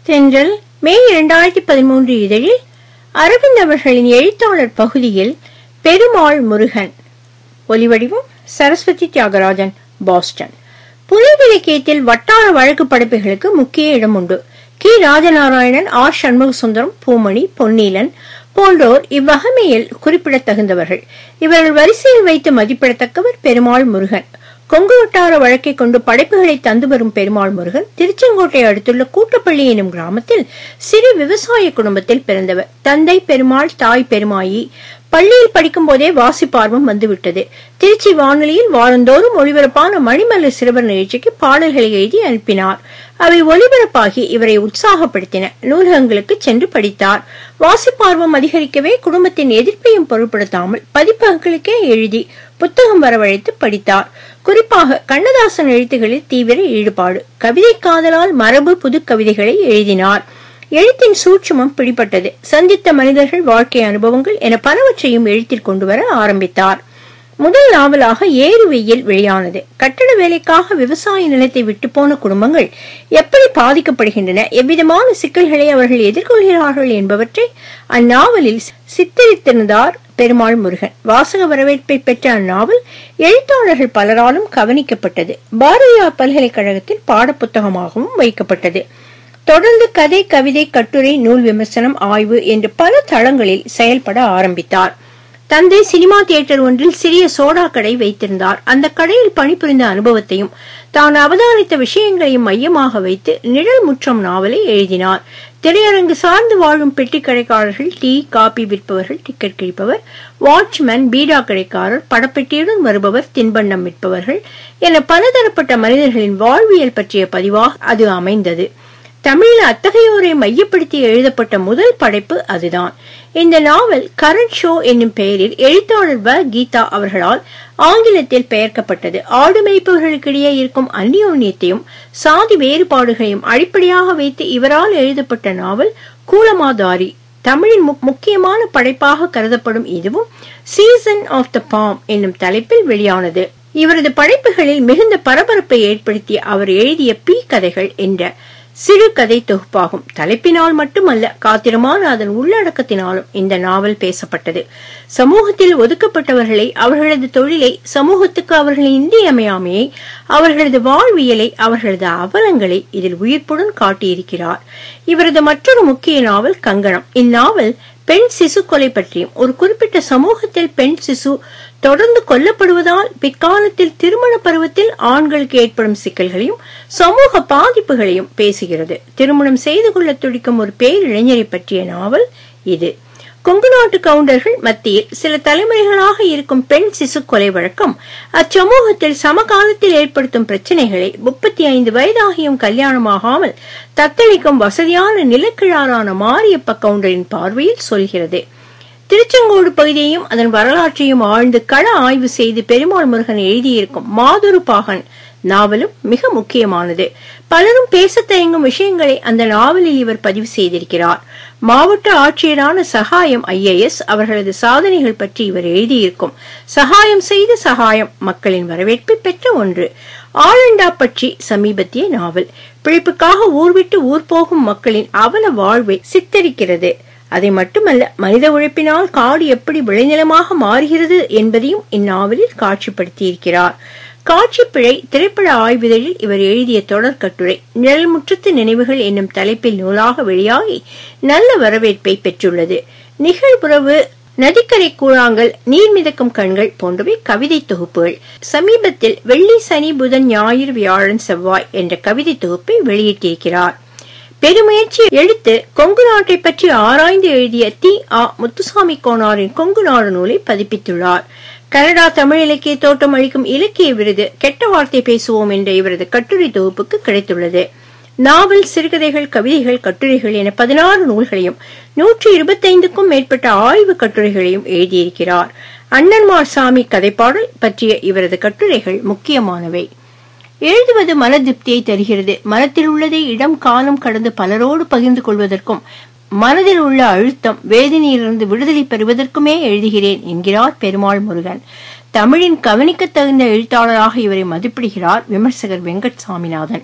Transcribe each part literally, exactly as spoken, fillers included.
தென்றல் மே இரண்டாயிரத்தி பதிமூன்று இதழில் அரவிந்த் அவர்களின் எழுத்தாளர் பகுதியில் பெருமாள் முருகன். ஒலிவடிவம் சரஸ்வதி தியாகராஜன், பாஸ்டன். புனைவிலக்கியத்தில் வட்டார வழக்கு படைப்புகளுக்கு முக்கிய இடம் உண்டு. கி ராஜநாராயணன், ஆர் சண்முகசுந்தரம், பூமணி, பொன்னீலன் போன்றோர் இவ்வகமையில் குறிப்பிடத்தகுந்தவர்கள். இவர்கள் வரிசையில் வைத்து மதிப்பிடத்தக்கவர் பெருமாள் முருகன். கொங்கு வட்டார வழக்கை கொண்டு படைப்புகளை தந்து வரும் பெருமாள் முருகன் திருச்செங்கோட்டை அடுத்துள்ள கூட்டப்பள்ளி எனும் கிராமத்தில் சிறு விவசாய குடும்பத்தில் பிறந்தவர். தந்தை பெருமாள், தாய் பெருமாயி. பள்ளியில் படிக்கும் போதே வாசிப்பார்வம் வந்துவிட்டது. திருச்சி வானொலியில் வாரந்தோறும் ஒளிபரப்பான மணிமலர் சிறுவர் நிகழ்ச்சிக்கு பாடல்களை எழுதி அனுப்பினார். அவை ஒளிபரப்பாகி இவரை உற்சாகப்படுத்தின. நூலகங்களுக்கு சென்று படித்தார். வாசிப்பார்வம் அதிகரிக்கவே குடும்பத்தின் எதிர்ப்பையும் பொருட்படுத்தாமல் பதிப்பகங்களுக்கே எழுதி புத்தகம் வரவழைத்து படித்தார். குறிப்பாக கண்ணதாசன் எழுத்துகளில் தீவிர ஈடுபாடு. கவிதை காதலால் மரபு புது கவிதைகளை எழுதினார். எழுத்தின் சூட்சுமம் பிடிபட்டது. சந்தித்த மனிதர்கள், வாழ்க்கை அனுபவங்கள் என பலவற்றையும் எழுத்தில் கொண்டு வர ஆரம்பித்தார். முதல் நாவலாக ஏறு வெயில் வெளியானது. கட்டட வேலைக்காக விவசாய நிலத்தை விட்டு போன குடும்பங்கள் எப்படி பாதிக்கப்படுகின்றன, எவ்விதமான சிக்கல்களை அவர்கள் எதிர்கொள்கிறார்கள் என்பவற்றை அந்நாவலில் சித்தரித்திருந்தார் பெருமாள் முருகன். வாசக வரவேற்பை பெற்ற அந்நாவல் எழுத்தாளர்கள் பலராலும் கவனிக்கப்பட்டது. பாரதியார் பல்கலைக்கழகத்தில் பாடப்புத்தகமாகவும் வைக்கப்பட்டது. தொடர்ந்து கதை, கவிதை, கட்டுரை, நூல் விமர்சனம், ஆய்வு என்று பல தளங்களில் செயல்பட ஆரம்பித்தார். தந்தை சினிமா தியேட்டர் ஒன்றில் சிறிய சோடா கடை வைத்திருந்தார். அந்த கடையில் பணிபுரிந்த அனுபவத்தையும் தான் அவதானித்த விஷயங்களையும் மையமாக வைத்து நிழல் முற்றம் நாவலை எழுதினார். திரையரங்கு சார்ந்து வாழும் பெட்டி கடைக்காரர்கள், டீ காபி விற்பவர்கள், டிக்கெட் கிழிப்பவர், வாட்ச்மேன், பீடா கடைக்காரர், படப்பெட்டியுடன் வருபவர், தின்பண்டம் விற்பவர்கள் என பலதரப்பட்ட மனிதர்களின் வாழ்வியல் பற்றிய பதிவாக அது அமைந்தது. தமிழில் அத்தகையோரை மையப்படுத்தி எழுதப்பட்ட முதல் படைப்பு அதுதான். இந்த நாவல் கரண்ட் ஷோ என்னும் பெயரில் எழுத்தாளர் வ கீதா அவர்களால் ஆங்கிலத்தில் பெயர்க்கப்பட்டது. ஆடு மேய்ப்பவர்களுக்கிடையே இருக்கும் அந்நியோன்யத்தையும் சாதி வேறுபாடுகளையும் அடிப்படையாக வைத்து இவரால் எழுதப்பட்ட நாவல் கூலமாதாரி. தமிழின் முக்கியமான படைப்பாக கருதப்படும் இதுவும் சீசன் ஆஃப் த பாம் என்னும் தலைப்பில் வெளியானது. இவரது படைப்புகளில் மிகுந்த பரபரப்பை ஏற்படுத்திய அவர் எழுதிய பி கதைகள் என்ற சிறு கதை தொகுப்பாகும். தலைப்பினால் மட்டுமல்ல, காத்திரமான அதன் உள்ளடக்கத்தினாலும் இந்த நாவல் பேசப்பட்டது. சமூகத்தில் ஒதுக்கப்பட்டவர்களை, அவர்களது தொழிலை, சமூகத்துக்கு அவர்களின் இன்றியமையாமையை, அவர்களது வாழ்வியலை, அவர்களது அவலங்களை இதில் உயிர்ப்புடன் காட்டியிருக்கிறார். இவரது மற்றொரு முக்கிய நாவல் கங்கணம். இந்நாவல் பெண் சிசு கொலை பற்றியும், ஒரு குறிப்பிட்ட சமூகத்தில் பெண் சிசு தொடர்ந்து கொல்லப்படுவதால் பிற்காலத்தில் திருமண பருவத்தில் ஆண்களுக்கு ஏற்படும் சிக்கல்களையும் சமூக பாதிப்புகளையும் பேசுகிறது. திருமணம் செய்து கொள்ள துடிக்கும் ஒரு பேரிளைஞரை பற்றிய நாவல் இது. கொங்கு நாட்டு கவுண்டர்கள் மத்தியில் சில தலைமுறைகளாக இருக்கும் பெண் சிசு கொலை வழக்கம் அச்சமூகத்தில் சமகாலத்தில் ஏற்படுத்தும் பிரச்சனைகளை முப்பத்தி ஐந்து வயதாகியும் கல்யாணமாகாமல் தத்தளிக்கும் வசதியான நிலக்கிழாரான மாரியப்ப கவுண்டரின் பார்வையில் சொல்கிறது. திருச்செங்கோடு பகுதியையும் அதன் வரலாற்றையும் ஆழ்ந்து கள ஆய்வு செய்து பெருமாள் முருகன் எழுதியிருக்கும் மாதுரு பாகன் நாவலும் மிக முக்கியமானது. பலரும் பேச தயங்கும் விஷயங்களை அந்த நாவலில் இவர் பதிவு செய்திருக்கிறார். மாவட்ட ஆட்சியரான சகாயம் ஐ ஏ எஸ் அவர்களது சாதனைகள் பற்றி இவர் எழுதியிருக்கும் சகாயம் செய்த சகாயம் மக்களின் வரவேற்பை பெற்ற ஒன்று. ஆலண்டா பற்றி சமீபத்திய நாவல் பிழைப்புக்காக ஊர் விட்டு ஊர் போகும் மக்களின் அவல வாழ்வை சித்தரிக்கிறது. அதை மட்டுமல்ல, மனித உழைப்பினால் காடு எப்படி விளைநிலமாக மாறுகிறது என்பதையும் இந்நாவலில் காட்சிப்படுத்தியிருக்கிறார். காட்சி பிழை திரைப்பட ஆய்விதழில் இவர் எழுதிய தொடர் கட்டுரை நிழல்முற்றத்து நினைவுகள் என்னும் தலைப்பில் நூலாக வெளியாகி நல்ல வரவேற்பை பெற்றுள்ளது. நிகழ்வுறவு, நதிக்கரை கூழாங்கல், நீர் மிதக்கும் கண்கள் போன்றவை கவிதை தொகுப்புகள். சமீபத்தில் வெள்ளி, சனி, புதன், ஞாயிறு, வியாழன், செவ்வாய் என்ற கவிதை தொகுப்பை வெளியிட்டிருக்கிறார். பெருமுயற்சி எழுத்து கொங்கு நாட்டை பற்றி ஆராய்ந்து எழுதிய தி ஆ முத்துசாமி கோனாரின் கொங்கு நாடு நூலை பதிப்பித்துள்ளார். கனடா தமிழ் இலக்கிய தோட்டம் அளிக்கும் இலக்கிய விருது கெட்ட வார்த்தை பேசுவோம் என்ற இவரது கட்டுரை தொகுப்புக்கு கிடைத்துள்ளது. நாவல், சிறுகதைகள், கவிதைகள், கட்டுரைகள் என பதினாறு நூல்களையும் நூற்றி இருபத்தி ஐந்துக்கும் மேற்பட்ட ஆய்வு கட்டுரைகளையும் எழுதியிருக்கிறார். அண்ணன்மார் சாமி கதைப்பாடல் பற்றிய இவரது கட்டுரைகள் முக்கியமானவை. எழுதுவது மன திருப்தியை தருகிறது. மனத்தில் உள்ளதை இடம் காலம் கடந்து பலரோடு பகிர்ந்து கொள்வதற்கும் மனதில் உள்ள அழுத்தம், வேதனையிலிருந்து விடுதலை பெறுவதற்குமே எழுதுகிறேன் என்கிறார் பெருமாள் முருகன். தமிழின் கவனிக்க தகுந்த எழுத்தாளராக இவரை மதிப்பிடுகிறார் விமர்சகர் வெங்கட் சாமிநாதன்.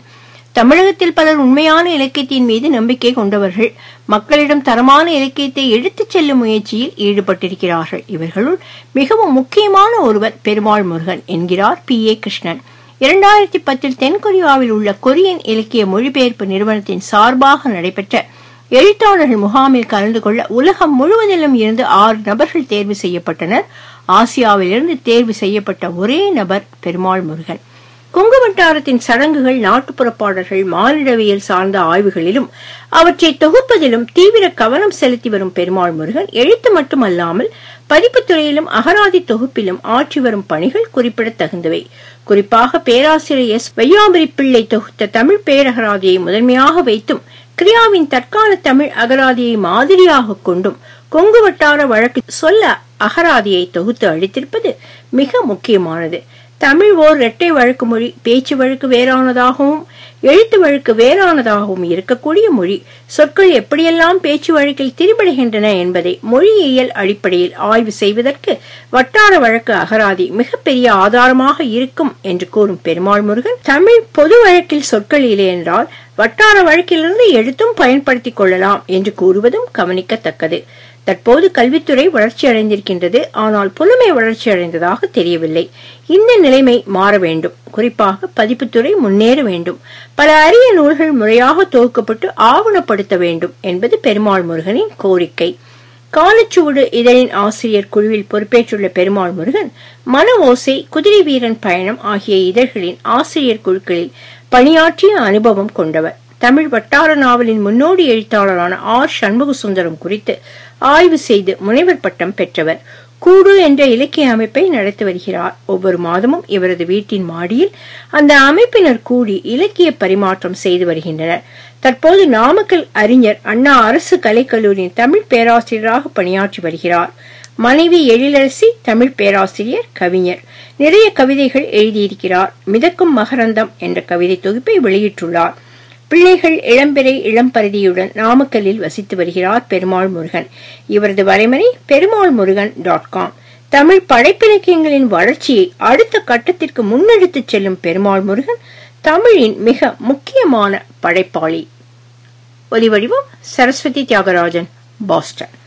தமிழகத்தில் பலர் உண்மையான இலக்கியத்தின் மீது நம்பிக்கை கொண்டவர்கள். மக்களிடம் தரமான இலக்கியத்தை எடுத்துச் செல்லும் முயற்சியில் ஈடுபட்டிருக்கிறார்கள். இவர்களுள் மிகவும் முக்கியமான ஒருவர் பெருமாள் முருகன் என்கிறார் பி ஏ கிருஷ்ணன். இரண்டாயிரத்தி பத்தில் தென்கொரியாவில் உள்ள கொரியன் இலக்கிய மொழிபெயர்ப்பு நிறுவனத்தின் சார்பாக நடைபெற்ற எழுத்தாளர்கள் முகாமில் கலந்து கொள்ள உலகம் முழுவதிலும் இருந்து ஆறு நபர்கள் தேர்வு செய்யப்பட்டனர். ஆசியாவிலிருந்து தேர்வு செய்யப்பட்ட ஒரே நபர் பெருமாள் முருகன். கொங்கு வட்டாரத்தின் சடங்குகள், நாட்டுப்புற பாடல்கள், மானிடவியல் சார்ந்த ஆய்வுகளிலும் அவற்றை தொகுப்பதிலும் தீவிர கவனம் செலுத்தி வரும் பெருமாள் முருகன் எழுத்து மட்டுமல்லாமல் பதிப்புத் துறையிலும் அகராதி தொகுப்பிலும் ஆற்றி வரும் பணிகள் குறிப்பிடத்தகுந்தவை. குறிப்பாக பேராசிரியர் எஸ் வையாபுரி பிள்ளை தொகுத்த தமிழ் பேரகராதியை முதன்மையாக வைத்தும் கிரியாவின் தற்கால தமிழ் அகராதியை மாதிரியாக கொண்டும் கொங்கு வட்டார வழக்கு சொல்ல அகராதியை தொகுத்து அளித்திருப்பது மிக முக்கியமானது. தமிழ் ஓர் இரட்டை வழக்கு மொழி. பேச்சு வழக்கு வேறானதாகவும் எழுத்து வழக்கு வேறானதாகவும் இருக்கக்கூடிய மொழி. சொற்கள் எப்படியெல்லாம் பேச்சு வழக்கில் திரிபடுகின்றன என்பதை மொழியியல் அடிப்படையில் ஆய்வு செய்வதற்கு வட்டார வழக்கு அகராதி மிகப்பெரிய ஆதாரமாக இருக்கும் என்று கூறும் பெருமாள் முருகன், தமிழ் பொது வழக்கில் சொற்கள் இல்லை என்றால் வட்டார வழக்கிலிருந்து எடுத்தும் பயன்படுத்திக் கொள்ளலாம் என்று கூறுவதும் கவனிக்கத்தக்கது. தற்போது கல்வித்துறை வளர்ச்சி அடைந்திருக்கின்றது. ஆனால் புலமை வளர்ச்சி அடைந்ததாக தெரியவில்லை. இந்த நிலைமை மாற வேண்டும். குறிப்பாக பதிப்புத்துறை முன்னேற வேண்டும். பல அரிய நூல்கள் முறையாக தொகுக்கப்பட்டு ஆவணப்படுத்த வேண்டும் என்பது பெருமாள் முருகனின் கோரிக்கை. காலச்சுவடு இதழின் ஆசிரியர் குழுவில் பொறுப்பேற்றுள்ள பெருமாள் முருகன் மன ஓசை, குதிரை வீரன் பயணம் ஆகிய இதழ்களின் ஆசிரியர் குழுக்களில் பணியாற்றிய அனுபவம் கொண்டவர். தமிழ் வட்டார நாவலின் முன்னோடி எழுத்தாளரான ஆர் சண்முக சுந்தரம் குறித்து ஆய்வு செய்து முனைவர் பட்டம் பெற்றவர். கூடு என்ற இலக்கிய அமைப்பை நடத்தி வருகிறார். ஒவ்வொரு மாதமும் இவரது வீட்டின் மாடியில் அந்த அமைப்பினர் கூடி இலக்கிய பரிமாற்றம் செய்து வருகின்றனர். தற்போது நாமக்கல் அறிஞர் அண்ணா அரசு கலைக்கல்லூரியின் தமிழ் பேராசிரியராக பணியாற்றி வருகிறார். மனைவி எழிலரசி தமிழ் பேராசிரியர், கவிஞர். நிறைய கவிதைகள் எழுதியிருக்கிறார். மிதக்கும் மகரந்தம் என்ற கவிதை தொகுப்பை வெளியிட்டுள்ளார். பிள்ளைகள் இளம்பிறை இளம்பரதியுடன் நாமக்கல்லில் வசித்து வருகிறார் பெருமாள் முருகன். இவரது வலைமணி பெருமாள் முருகன் டாட் காம். தமிழ் படைப்பிலக்கியங்களின் வளர்ச்சியை அடுத்த கட்டத்திற்கு முன்னெடுத்துச் செல்லும் பெருமாள் முருகன் தமிழின் மிக முக்கியமான படைப்பாளி. ஒலிவடிவம் சரஸ்வதி தியாகராஜன், பாஸ்டன்.